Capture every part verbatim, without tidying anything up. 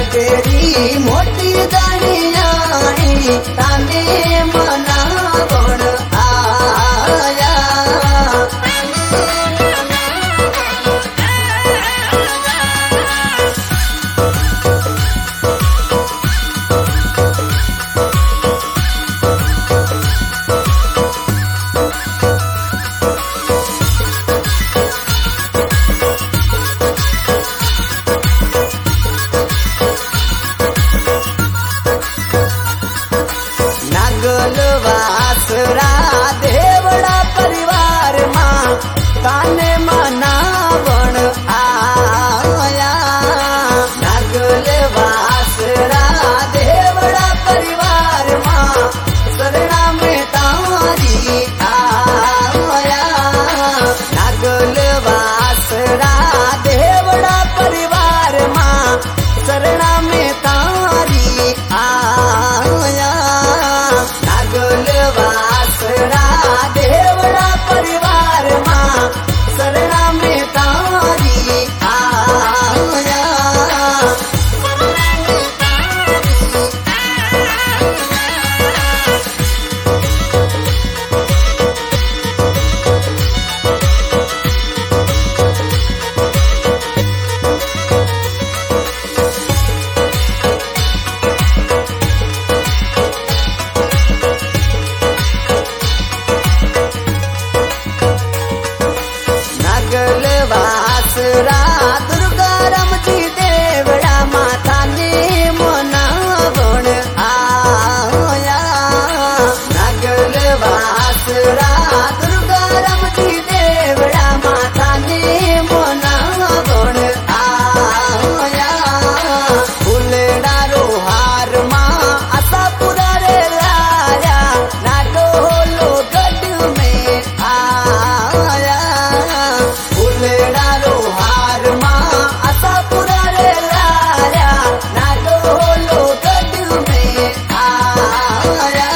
तेरी मोटी दानियाणी ताने मनावण आया। नागलवासरा देवड़ा परिवार मां ताने मनावण आया। नागलवासरा देवड़ा परिवार मां शरणा में तारी आया। नागलवासरा देवड़ा परिवार मां शरणा में तारी आया। नागलवासरा देवड़ा परिवार मां शरणा में तारी आया। नागलवासरा दुर्गा रमजी देवड़ा माता ने मनावण आया। नागलवासरा दुर्गा रमजी देवड़ा माता ने मनावण आया। फुलड़ा रोहार मां आशापुरा रे लाया। नागोलो गढ़ में आया। फुलड़ा रोहार मां आशापुरा रे लाया। नागोलो गढ़ में आया।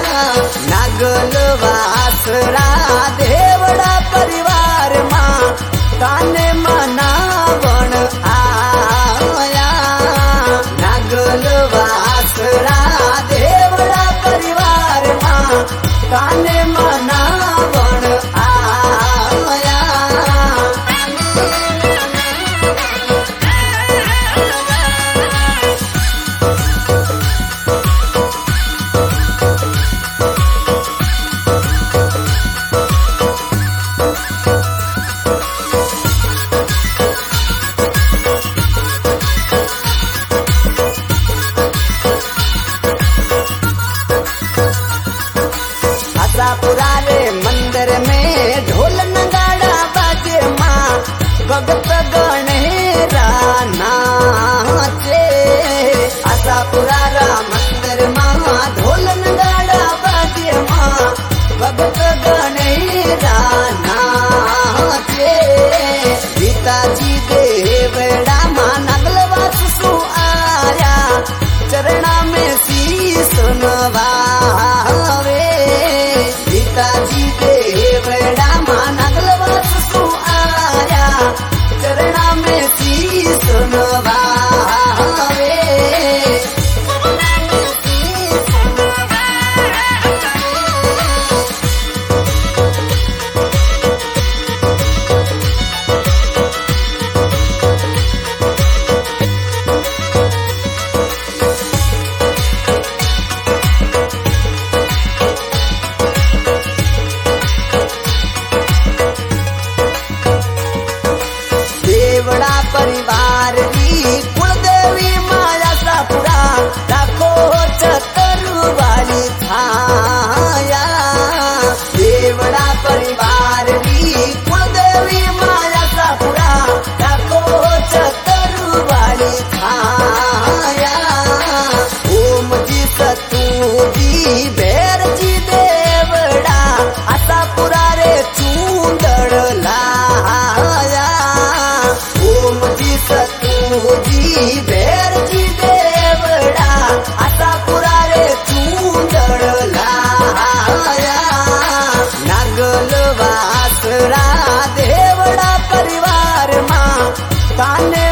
नागलवासरा देवड़ा परिवार मां ताने मनावण आया। नागलवासरा देवड़ा परिवार मां ताने मनावण आया। आशापुरा रे मंदिर में ढोल नगाड़ा बाजे मां भगत गणेरा नाचे। आशापुरा रा मंदिर मां ढोल नगाड़ा बाजे मां भगत गणेरा नाचे। पिताजी देवड़ा मां नागलवास सु आया। चरणा में शीश नवावे। पिताजी देवड़ा मां नागलवास सु आया। चरणा में शीश नवावे। देवड़ा परिवार री कुलदेवी माया आशापुरा राखो चतुर वाली छाया। देवड़ा परिवार री कुलदेवी माया आशापुरा राखो चतुर वाली छाया। ओम जी सतू जी भैर जी देवड़ा आशापुरा रे चूंदड़ लाया। ओम जी सतू जी भैर जी देवड़ा आशापुरा रे चूंदड़ लाया। नागलवासरा देवड़ा परिवार मां ताने